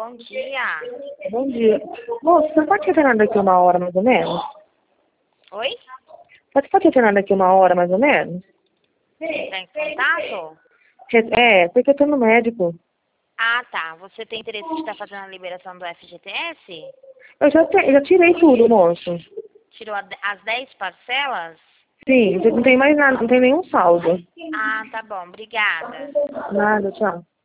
Bom dia. Bom dia. Moço, você pode retornar daqui uma hora, mais ou menos? Oi? Você pode retornar daqui uma hora, mais ou menos? Tá em contato? É, porque eu tô no médico. Ah, tá. Você tem interesse de estar fazendo a liberação do FGTS? Eu já tirei tudo, moço. Tirou as 10 parcelas? Sim, não tem mais nada, não tem nenhum saldo. Ah, tá bom. Obrigada. Nada, tchau.